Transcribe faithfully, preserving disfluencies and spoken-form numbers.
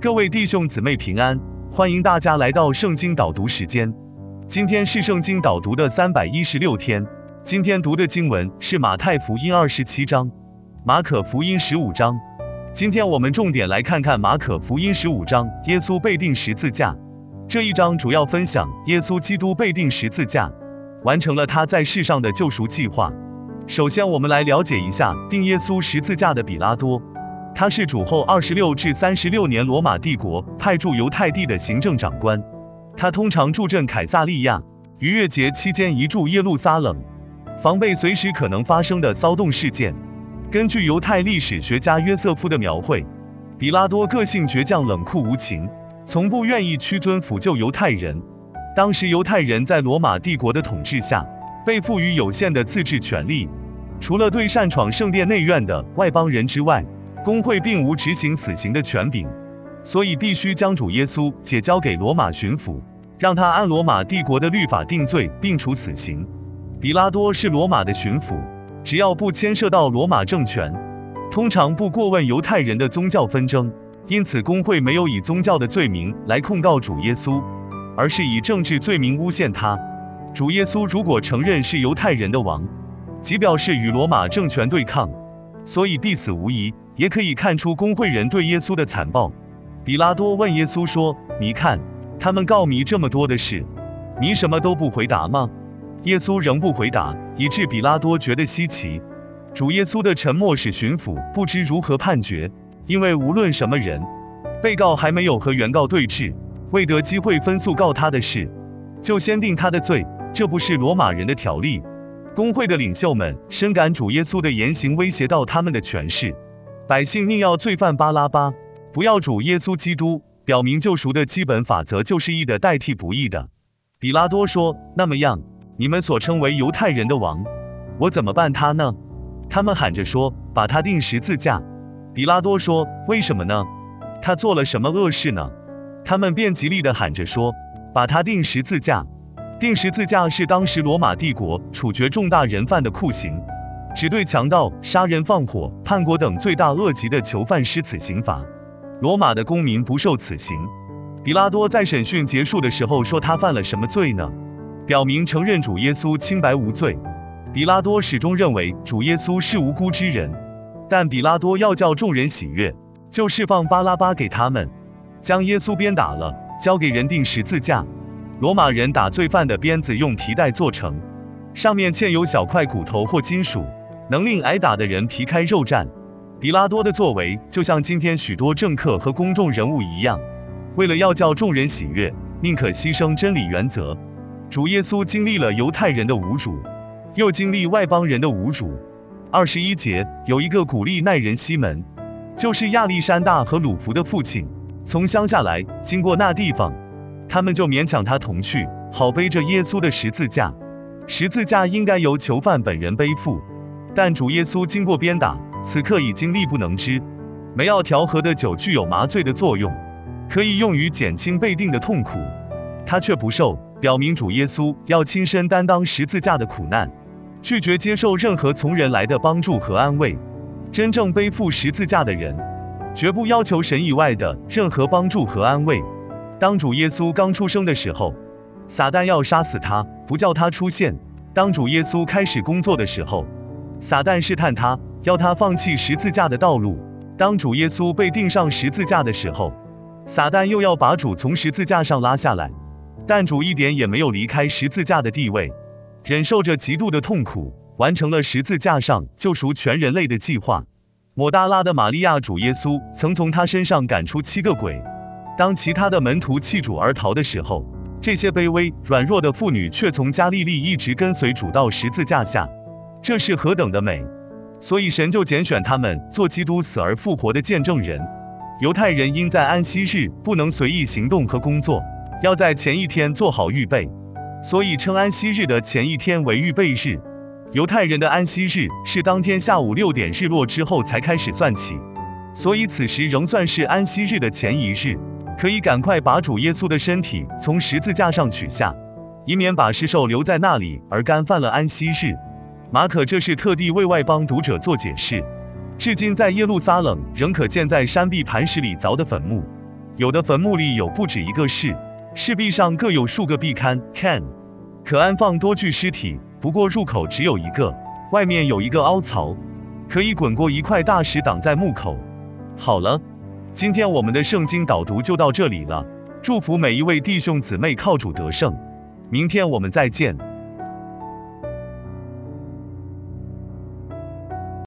各位弟兄姊妹平安，欢迎大家来到圣经导读时间。今天是圣经导读的三百一十六天，今天读的经文是马太福音二十七章，马可福音十五章。今天我们重点来看看马可福音十五章，耶稣被钉十字架。这一章主要分享耶稣基督被钉十字架，完成了他在世上的救赎计划。首先我们来了解一下钉耶稣十字架的比拉多，他是主后二十六至三十六年罗马帝国派驻犹太地的行政长官，他通常驻镇凯撒利亚，逾越节期间移驻耶路撒冷，防备随时可能发生的骚动事件。根据犹太历史学家约瑟夫的描绘，比拉多个性倔强冷酷无情，从不愿意屈尊辅救犹太人。当时犹太人在罗马帝国的统治下，被赋予有限的自治权利，除了对擅闯圣殿内院的外邦人之外，公会并无执行死刑的权柄，所以必须将主耶稣解交给罗马巡抚，让他按罗马帝国的律法定罪并处死刑。比拉多是罗马的巡抚，只要不牵涉到罗马政权，通常不过问犹太人的宗教纷争，因此公会没有以宗教的罪名来控告主耶稣，而是以政治罪名诬陷他。主耶稣如果承认是犹太人的王，即表示与罗马政权对抗，所以必死无疑，也可以看出公会人对耶稣的残暴。比拉多问耶稣说，你看，他们告你这么多的事，你什么都不回答吗？耶稣仍不回答，以致比拉多觉得稀奇。主耶稣的沉默使巡抚不知如何判决，因为无论什么人，被告还没有和原告对质，未得机会分诉告他的事，就先定他的罪，这不是罗马人的条例。公会的领袖们深感主耶稣的言行威胁到他们的权势，百姓宁要罪犯巴拉巴，不要主耶稣基督，表明救赎的基本法则就是义的代替不义的。比拉多说，那么样，你们所称为犹太人的王，我怎么办他呢？他们喊着说，把他钉十字架。比拉多说，为什么呢？他做了什么恶事呢？他们便极力地喊着说，把他钉十字架。钉十字架是当时罗马帝国处决重大人犯的酷刑，只对强盗、杀人放火、叛国等罪大恶极的囚犯施此刑罚。罗马的公民不受此刑。比拉多在审讯结束的时候说，他犯了什么罪呢？表明承认主耶稣清白无罪。比拉多始终认为主耶稣是无辜之人，但比拉多要叫众人喜悦，就释放巴拉巴给他们，将耶稣鞭打了，交给人钉十字架。罗马人打罪犯的鞭子用皮带做成，上面嵌有小块骨头或金属，能令挨打的人皮开肉绽。比拉多的作为就像今天许多政客和公众人物一样，为了要叫众人喜悦，宁可牺牲真理原则。主耶稣经历了犹太人的侮辱，又经历外邦人的侮辱。二十一节有一个古利奈人西门，就是亚历山大和鲁孚的父亲，从乡下来，经过那地方，他们就勉强他同去，好背着耶稣的十字架。十字架应该由囚犯本人背负，但主耶稣经过鞭打，此刻已经力不能支。没药调和的酒具有麻醉的作用，可以用于减轻被钉的痛苦，他却不受，表明主耶稣要亲身担当十字架的苦难，拒绝接受任何从人来的帮助和安慰。真正背负十字架的人，绝不要求神以外的任何帮助和安慰。当主耶稣刚出生的时候，撒旦要杀死他，不叫他出现。当主耶稣开始工作的时候，撒旦试探他，要他放弃十字架的道路。当主耶稣被钉上十字架的时候，撒旦又要把主从十字架上拉下来，但主一点也没有离开十字架的地位，忍受着极度的痛苦，完成了十字架上救赎全人类的计划。抹大拉的玛利亚主耶稣曾从他身上赶出七个鬼。当其他的门徒弃主而逃的时候，这些卑微软弱的妇女却从加利利一直跟随主到十字架下，这是何等的美！所以神就拣选他们做基督死而复活的见证人。犹太人因在安息日不能随意行动和工作，要在前一天做好预备，所以称安息日的前一天为预备日。犹太人的安息日是当天下午六点日落之后才开始算起，所以此时仍算是安息日的前一日，可以赶快把主耶稣的身体从十字架上取下，以免把尸首留在那里而干犯了安息日。马可这是特地为外邦读者做解释。至今在耶路撒冷仍可见在山壁磐石里凿的坟墓， 有的坟墓里有不止一个室，室壁上各有数个壁龛 can， 可安放多具尸体，不过入口只有一个，外面有一个凹槽，可以滚过一块大石挡在墓口。好了，今天我们的圣经导读就到这里了，祝福每一位弟兄姊妹靠主得胜，明天我们再见。